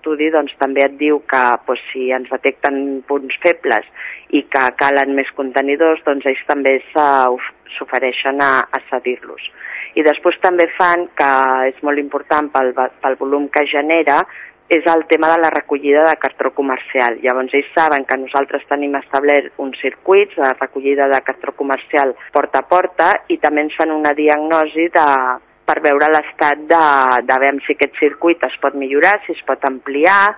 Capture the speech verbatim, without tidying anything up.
estudi doncs, també et diu que doncs, si ens detecten punts febles i que calen més contenidors, doncs ells també s'ofereixen a, a cedir-los. I després també fan, que és molt important pel, pel volum que genera, és el tema de la recollida de cartró comercial. Llavors ells saben que nosaltres tenim establert uns circuits de recollida de cartró comercial porta a porta i també ens fan una diagnosi de, per veure l'estat de, de veure si aquest circuit es pot millorar, si es pot ampliar,